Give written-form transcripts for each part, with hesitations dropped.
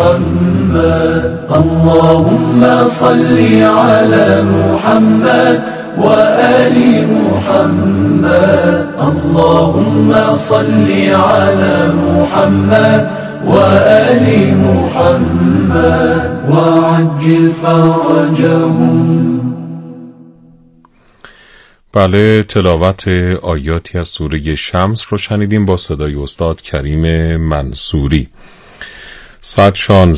محمد. اللهم صل على محمد وآل محمد. اللهم صل على محمد وآل محمد وعجل فرجهم. بله، تلاوت آیاتی از سوره شمس رو شنیدیم با صدای استاد کریم منصوری. ساعت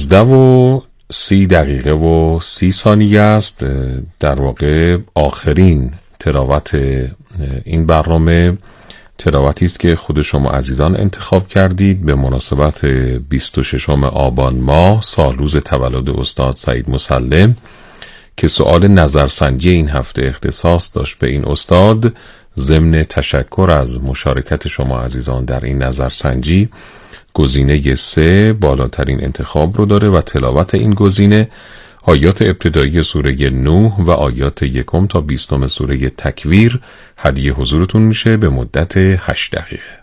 16:30 است. در واقع آخرین تلاوت این برنامه تلاوتی است که خود شما عزیزان انتخاب کردید به مناسبت 26 آبان ماه، سالروز تولد استاد سعید مسلم، که سؤال نظرسنجی این هفته اختصاص داشت به این استاد. ضمن تشکر از مشارکت شما عزیزان در این نظرسنجی، گزینه 3 بالاترین انتخاب رو داره و تلاوت این گزینه آیات ابتدایی سوره نوح و آیات 1 تا 20 سوره تکویر هدیه حضورتون میشه به مدت 8 دقیقه.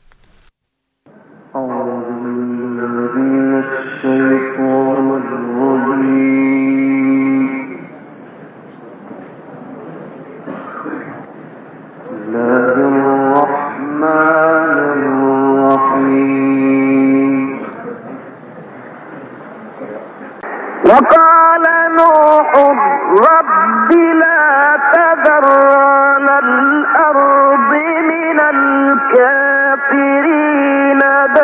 وقال نوح رب لا تذر على الأرض من الكافرين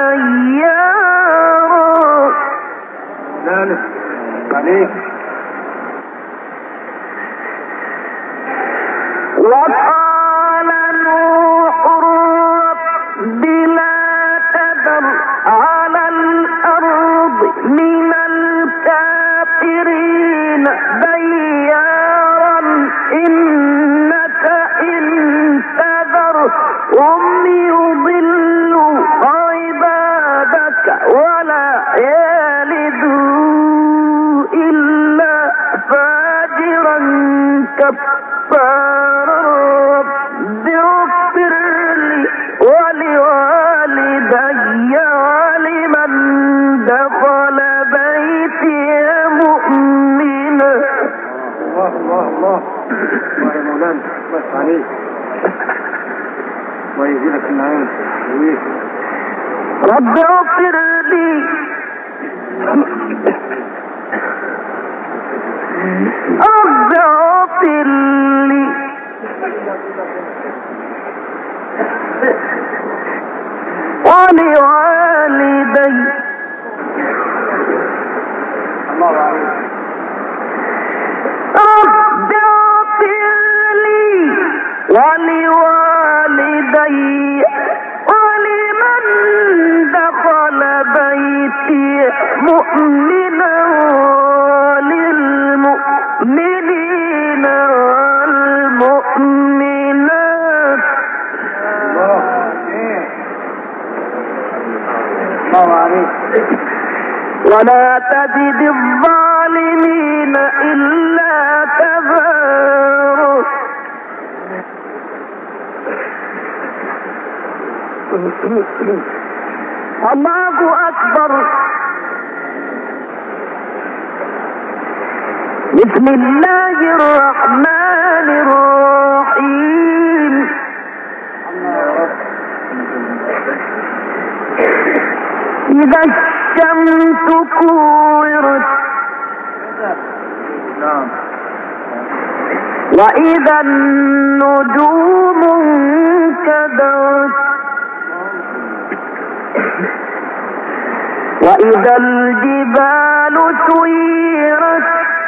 ديارا. وقال نوح رب لا تذر على الأرض من الكافرين ديارا إنك إن تذرهم يضلوا عبادك ولا يلدوا إلا فاجرا كفارا. رب اغفر لي ولوالدي ولمن دخل بيتي مؤمنا. الله الله الله الله يا مولانا، بس عليك الله يزيدك النعيم. رب اغفر لي رب اغفر لي ولوالدي. الله عليك. رب اغفر لي ولوالدي ولمن دخل بيتي مؤمنا وللمؤمنين والمؤمنات. الله عليك. ولا تزد الظالمين إلا تبارا. الله أكبر. بسم الله الرحمن الرحيم. إذا الشمس كورت وإذا النجوم انكدرت وإذا الجبال سيرت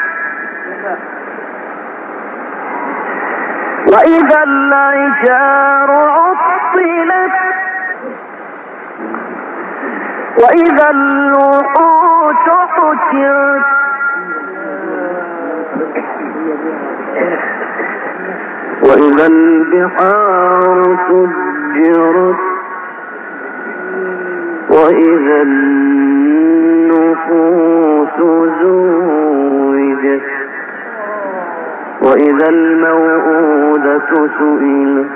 وإذا العشار عطلت وإذا الوحوش حشرت وإذا البحار سجرت وإذا النفوس زوجت وإذا الموءودة سئلت.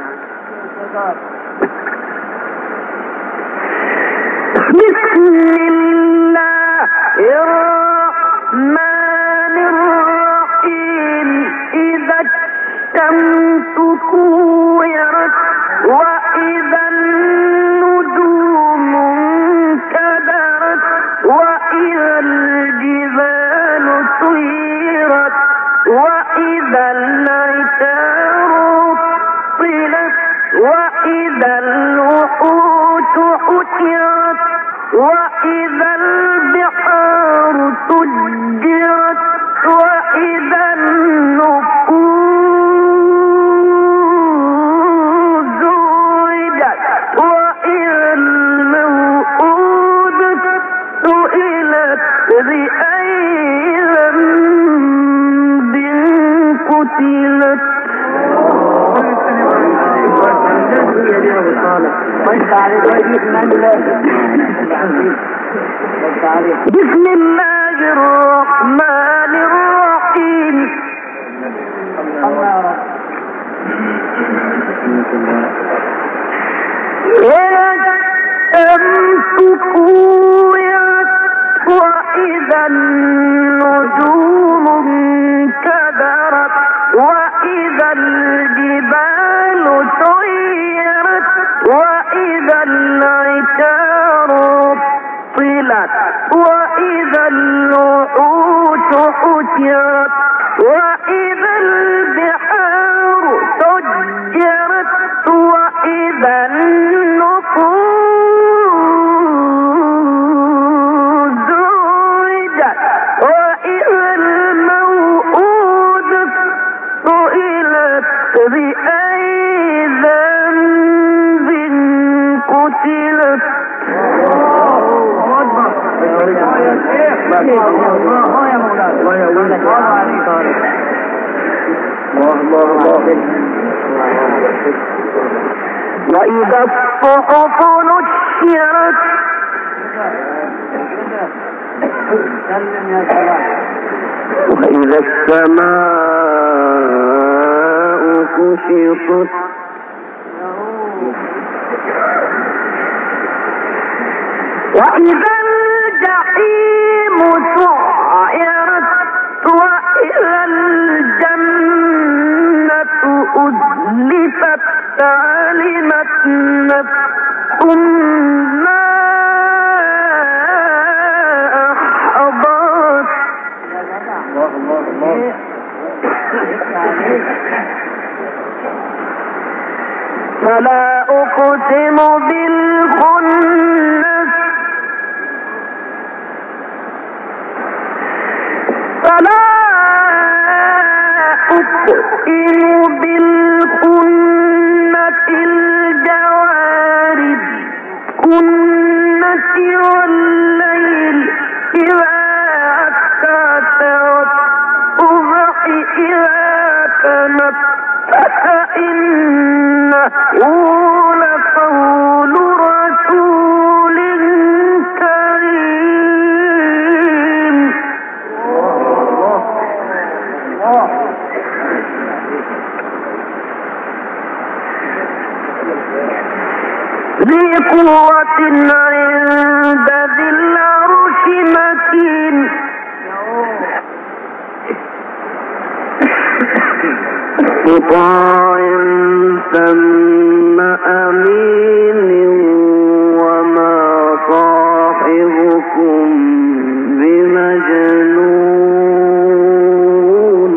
بسم الله وإذا الجبال سيرت وإذا العشار طلت وإذا الوحوش حشرت وإذا البحار سجرت وإذا النفوس زوجت وإذا الموءودة سئلت بأي ذنب قتلت. بسم الله الرحمن الرحيم. إذا الشمس كورت وإذا النجوم انكدرت وإذا الجبال سيرت وإذا العشار طلت وإذا الوحوش حشرت وإذا البحار سجرت وإذا النفوس زوجت وإذا الموءودة سئلت بأي ذنب قتلت. وإذا الصحف نشرت وإذا السماء كشطت وإذا الجحيم سعرت وإذا الجنة أزلفت علمت نفس ما أحضرت. فلا أقسم بالخنس فلا أقسم بالخنس الجوار الكنس والليل إذا عسعس والصبح إذا تنفس إنه لقول رسول كريم. ذي قوة عند ذي العرش مكين مطاع ثم أمين وما صاحبكم بمجنون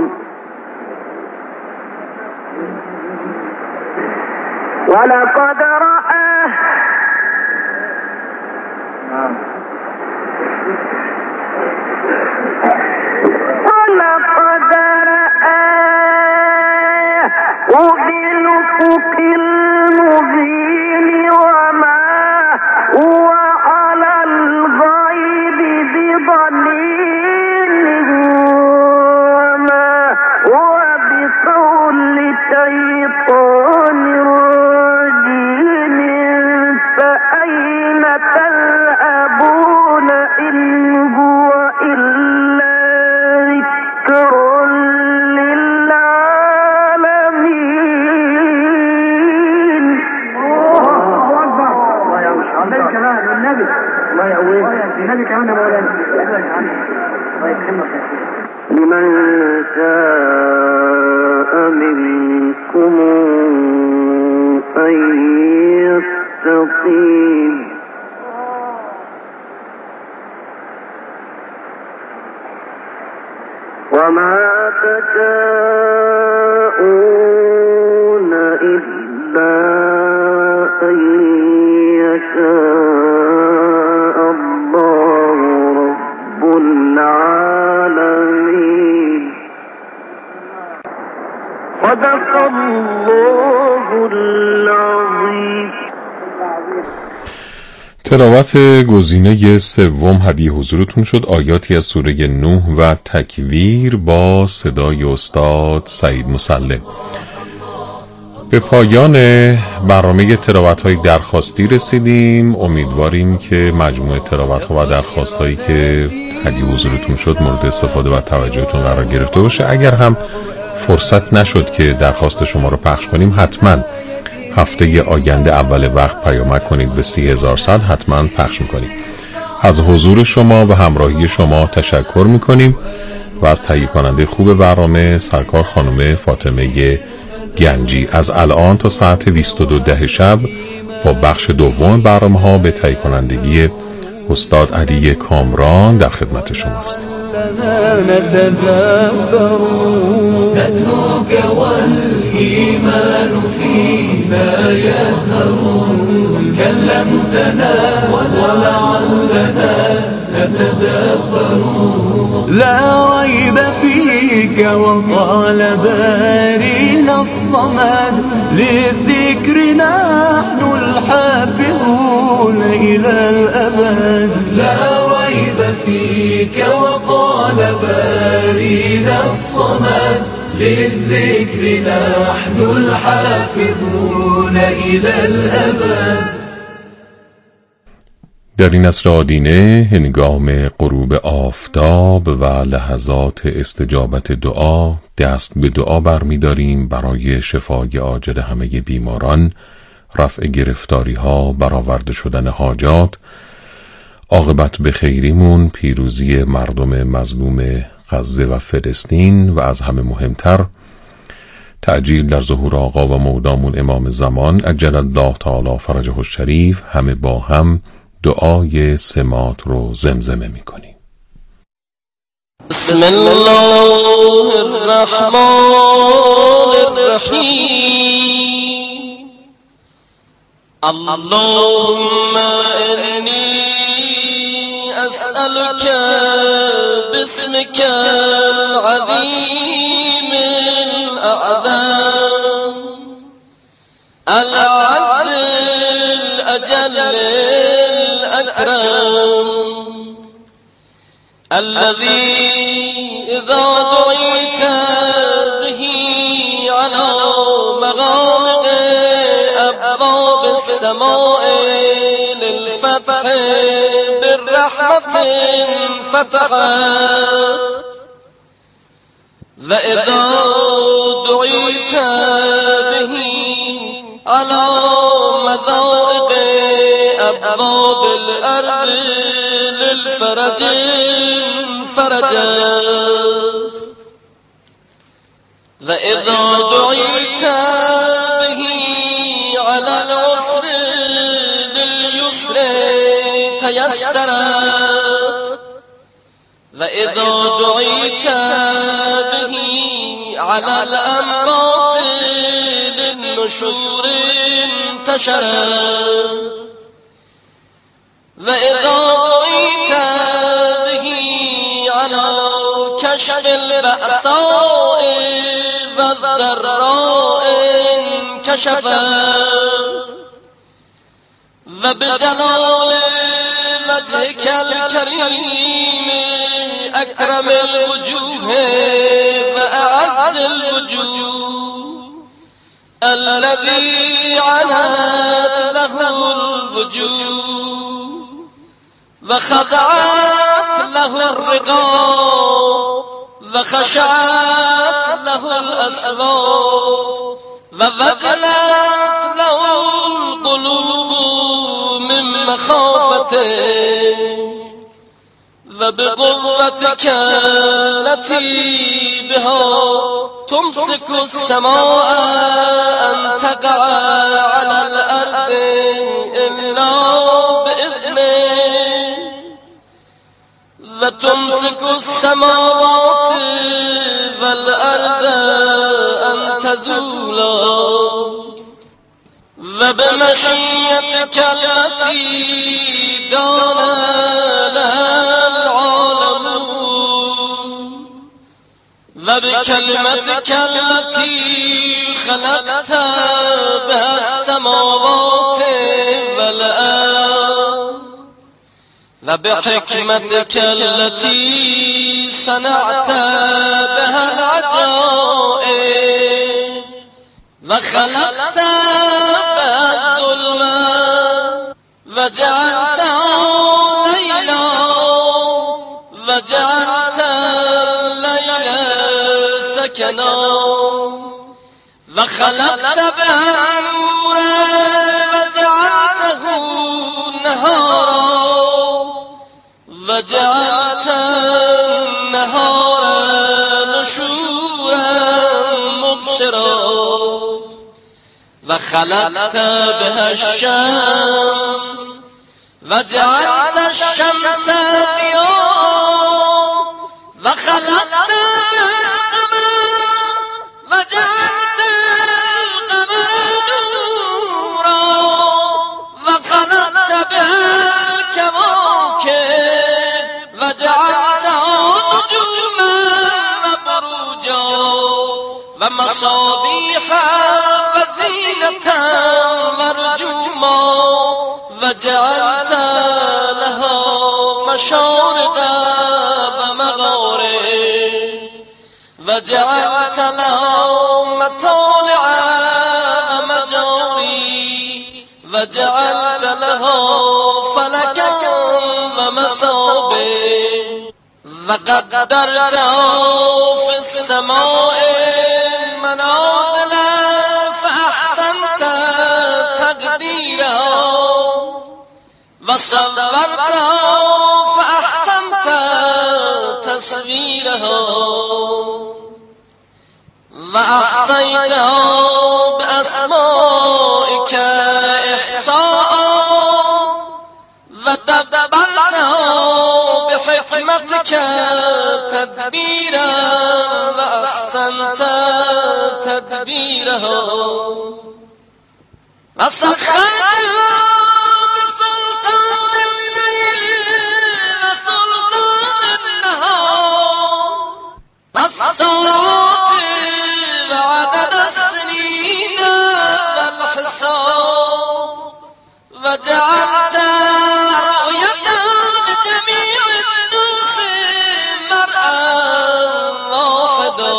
ولقد رآه وبالأفق المبين وما هو على الغيب بضنين وما هو بقول شيطان رجيم فأين تذهبون إن هو إلا ذكر لمن شاء منكم أن يستقيم وما تشاءون إلا أن يشاء الله رب العالمين. صدق الله العظيم. تلاوت گزینه سوم هدیه حضورتون شد آیاتی از سوره نوح و تکویر با صدای استاد سعید مسلم. به پایان برنامه تلاوت‌های درخواستی رسیدیم. امیدواریم که مجموعه تلاوت‌ها و درخواست‌هایی که هدیه حضورتون شد مورد استفاده و توجهتون قرار گرفته باشه. اگر هم فرصت نشد که درخواست شما رو پخش کنیم، حتما هفته آینده اول وقت پیامک کنید به 30,000 صد، حتما پخش میکنیم. از حضور شما و همراهی شما تشکر میکنیم و از تهیه کننده خوب برنامه سرکار خانم فاطمه گنجی. از الان تا ساعت 22:10 شب با بخش دوم برنامه ها به تهیه کنندگی استاد علی کامران در خدمت شما هستیم. نتلوك والإيمان فينا يزهر كلمتنا ولعلنا نتدبر لا ريب فيك وقال بارينا الصمد للذكر نحن الحافظون إلى الأبد لا ريب فيك وقال بارينا الصمد للذكر نحن الحافظون إلى الأبد. در این عصر آدینه هنگام غروب آفتاب و لحظات استجابت دعا دست به دعا برمی‌داریم برای شفای عاجل همه بیماران، رفع گرفتاری ها، برآورده شدن حاجات، عاقبت به خیریمون، پیروزی مردم مظلوم غزه و فلسطین و از همه مهمتر تعجیل در ظهور آقا و مولامون امام زمان عجل الله تعالی فرجه الشریف. همه با هم دعای سمات رو زمزمه میکنیم. بسم الله الرحمن الرحیم. اللهم انی اسألك باسمك العظیم الاعظم العز الاجل الأكرم الذي إذا دعيت به على مغالق أبواب السماء للفتح بالرحمة فتحت وإذا دعيت به على مضائق أبواب الأرض للفرج فرجت وإذا دعيت به على العسر لليسر تيسرت وإذا دعيت به على الأنبات للنشور انتشرت وإذا دعيت به على كشف البأساء والضراء انكشفت وبجلال وجهك الكريم أكرم الوجوه وأعز الوجوه الذي عنت له الوجوه وخضعت له الرقاب وخشعت له الأصوات ووجلت له القلوب من مخافتك وبقوتك التي بها تمسك السماء أن تقع على الأرض إلا بإذنك و تمسك السماوات والأرض أن تزولا و بمشيئتك التي دان لها العالمون و بكلمتك التي خلقت بها السماوات والأرض و بحكمتك التي صنعت بها العجائب وخلقت بها الظلمات وجعلتها ليلا وجعلت الليل سكنا وخلقت بها نورا وجعلته نهارا وجعلت النهار نشورا مبصرا وخلقت بها الشمس وجعلت الشمس ضياء وخلقت بها القمر وجعلت القمر نورا وخلقت بها الكواكب وجعلتها نجوما وبروجا ومصابيح وزينة ورجوما وجعلت لها مشارق ومغارب وجعلت لها مطالع ومجاري وجعلت لها فلكا ومصابيح وقدرتها في السماء منازل فأحسنت تقديرها وصورتها فأحسنت تصويرها وأحصيتها بأسمائك إحصاء ودبرتها بحكمتك تدبيرا وأحسنت تدبيرها وسخرتها بسلطان الليل وسلطان النهار والصلاة وعدد السنين والحساب وجعلت رؤيتها لجميع الناس مرأى واحدا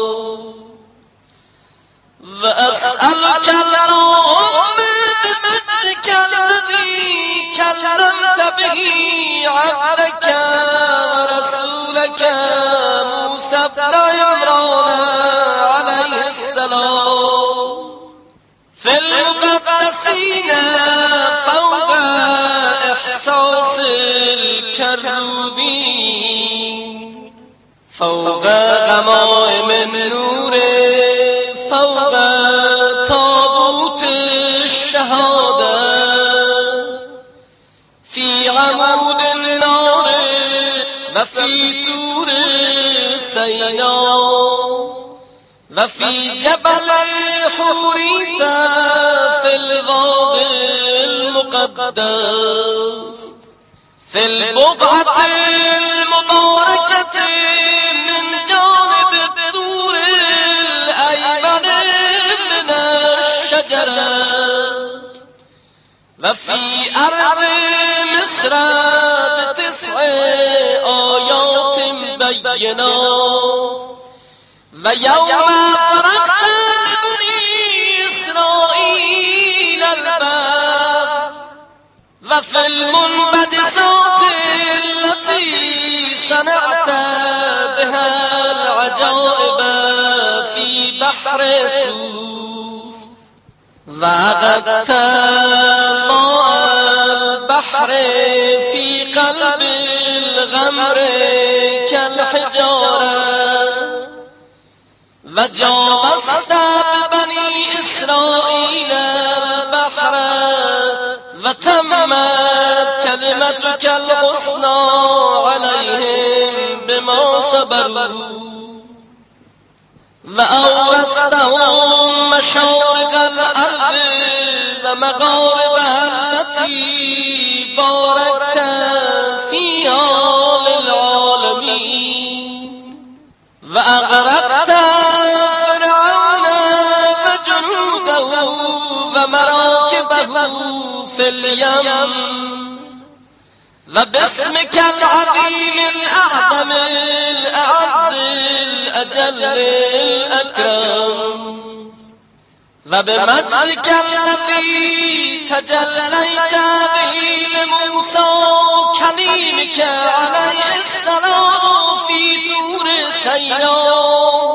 وأسألك اللهم بمجدك الذي كلمت به عبدك ورسولك موسى بن عمران عليه السلام في المقدسين فوق إحساس الكروبين فوق غمائم النور فوق تابوت الشهادة في عمود النار وفي طور سيناء وفي جبل حوريث في الغاب المقدس في البقعة المباركة من جانب الطور الأيمن من الشجرة وفي أرض مصر بتسع آيات بينات ويوم فرقت لبني إسرائيل الباب وفي المنبجسات التي صنعت بها العجائب في بحر سوف وأغدت ماء البحر في قلب الغمر كالحجارة وجاوزت ببني إسرائيل البحر وتمت كلمة كلمتك الحسنى عليهم بما صبروا وأورثتهم مشارق الأرض ومغاربها التي باركت فيها للعالمين وأغرقت فرعون وجنوده ومراكبه في اليم وباسمك العظيم الأعظم الأعز الأجل الأكرم وبمجدك الذي تجليت به لموسى كليمك عليه السلام في طور سيناء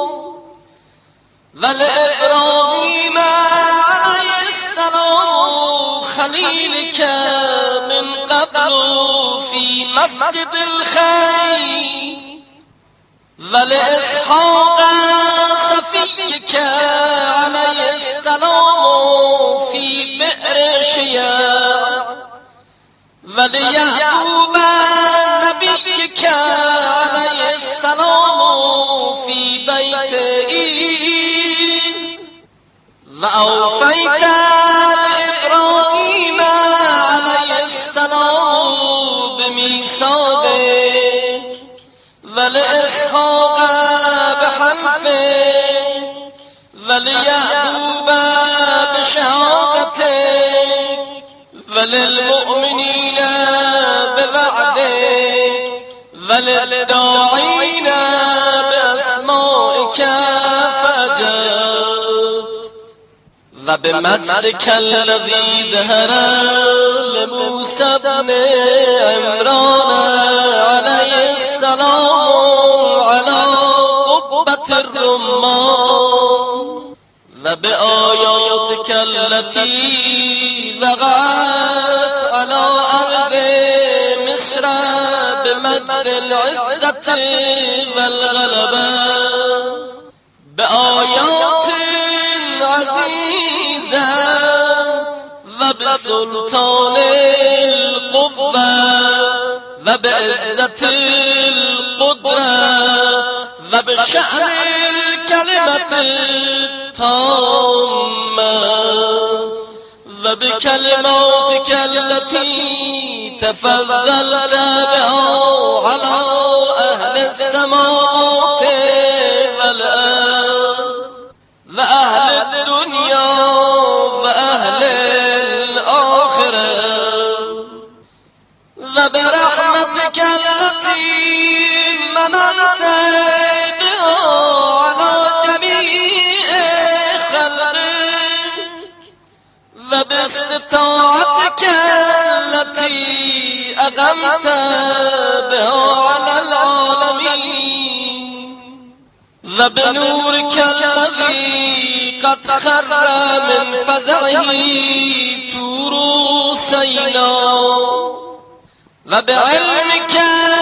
ولإبراهيم عليه السلام خليلك من قبل في مسجد الخير ولإسحاق صفيك عليه السلام في بئر شياء وليعقوب نبيك عليه السلام في بيت إيل وأوفيت لإبراهيم عليه السلام بميثاقك ولإسحاق بحلفك وليعقوب بشهادتك وللمؤمنين بوعدك وللداعين بأسمائك فأجبت وبمجدك الذي ظهر لموسى بن عمران عليه السلام على قبة الرمان وبآياتك التي وقعت على أرض مصر بمجد العزة والغلبة بآيات عزيزة وبسلطان القوة وبعزة القدرة وبشأن الكلمة التامة وبكلماتك التي تفضلت بها على أهل السماوات والأرض وأهل الدنيا وأهل الآخرة وبرحمتك التي مننت بها على جميع خلقك وباستطاعتك التي أقمت بها على العالمين وبنورك الذي قد خر من فزعه طور سيناء وبعلمك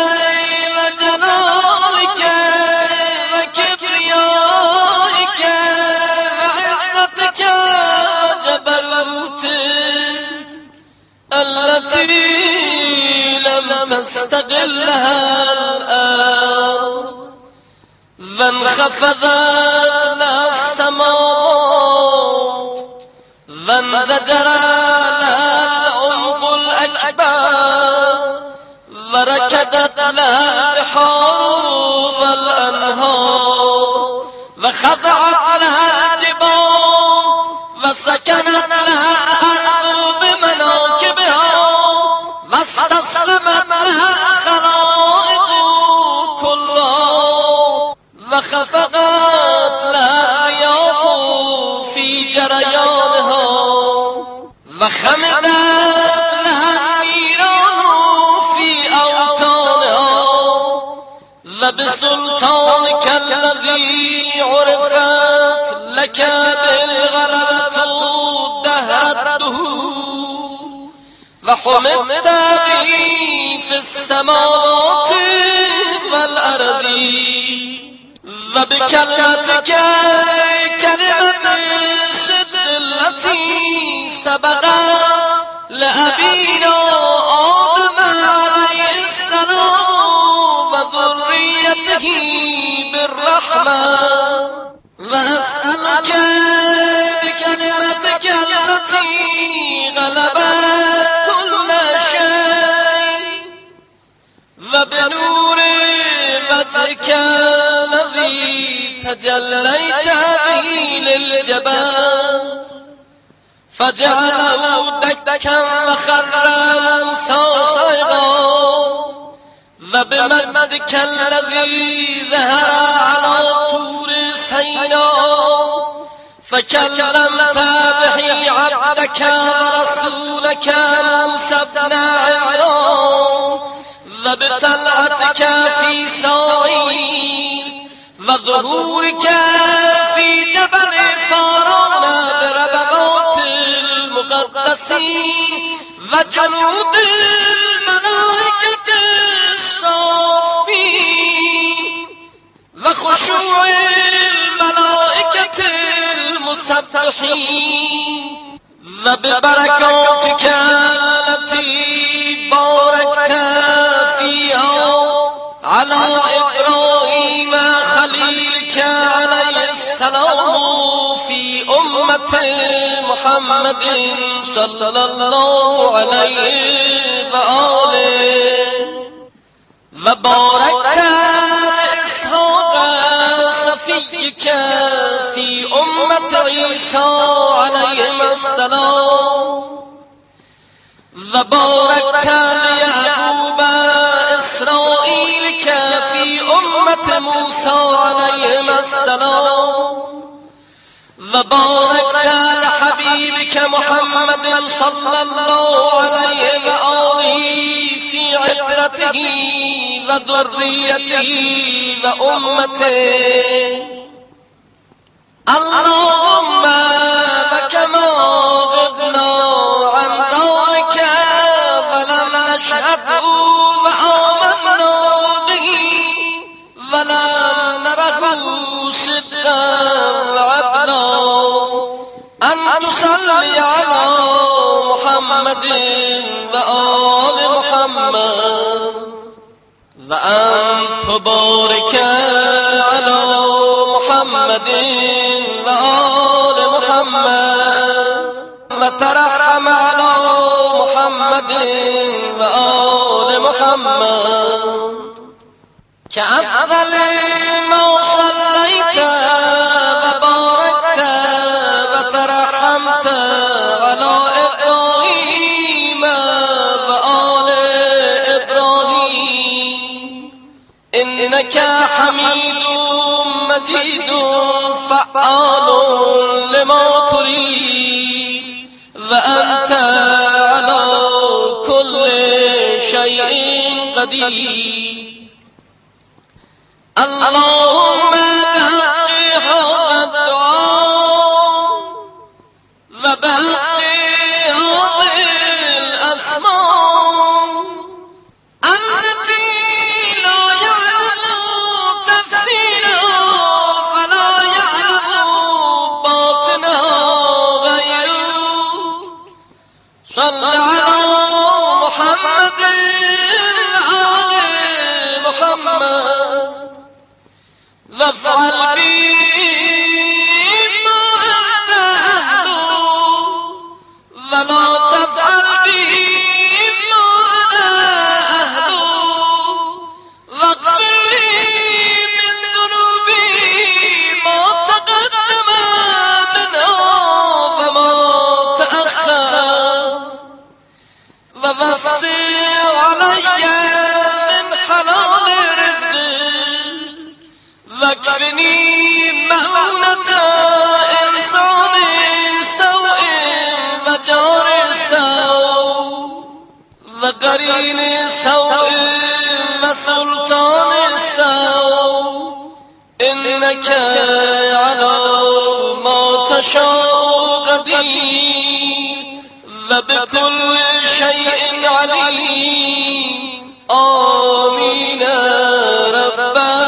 وجلالك وكبريائك وعزتك وجبروتك التي لم تستقلها الأرض وانخفضت لها السماوات وانزجر لها العمق الأكبر وركدت لها البحار والأنهار وخضعت لها الجبال وسكنت لها الأرض بمناكبها واستسلمت لها الخلائق كلها وخفقت لها الرياح في جريانها وخمدت لها النيران في أوطانها وبسلطانك الذي عرفت لك بالغلبة دهر الدهور وحمدت به في السماوات والأرض وبكلمتك كلمة الصدق التي سبقت لأبينا آدم عليه السلام وذريته بالرحمة وأسألك بكلمتك التي غلبت كل شيء وبنور وجهك الذي تجليت به للجبال فجعله دكا وخر موسى صيغا وبمجدك الذي ظهر على طور سيناء فكلمت به عبدك ورسولك موسى بن عمران وابتلعتك في سعير وظهورك في جبل فاران بربوات المقدسين وجنود الملائكة الصافين وخشوع الملائكة المسبحين وببركاتك التي باركت فيها على إبراهيم خليلك عليه السلام في أمة محمد صلى الله عليه وآله وباركت إسحاق صفيك في أمة عيسى عليه السلام وباركت ليعقوب إسرائيلك في أمة موسى عليه السلام وباركت لحبيبك محمد صلى الله عليه وآله في عترته وذريته وأمته اللهم وكما غبنا عن ذلك ولم نشهده وآمنا به ولم نره صدقا وعدنا أن تصلي على محمد وآل محمد وأن تبارك على محمد وآل محمد وترحم على محمد وآل محمد كأفضل ما صليت وباركت وترحمت على إبراهيم وآل إبراهيم إنك حميد مجيد فعال لما تريد وأنت على كل شيء قدير اللهم بحق هذا الدعاء وبحق هذه الأسماء التي لا يعلم تفسيرها ولا يعلم باطنها غيره صل على محمد آل محمد وافعل بي ما أنت أهله ولا تفعل بي ما أنا أهله واغفر لي من ذنوبي ما تقدم منها وما تأخر ووسع علي من حلال رزقك واكفني مؤونة إنسان سوء وجار سوء وقرين سوء وسلطان سوء إنك على ما تشاء قدير وبكل شيء عليم آمين رب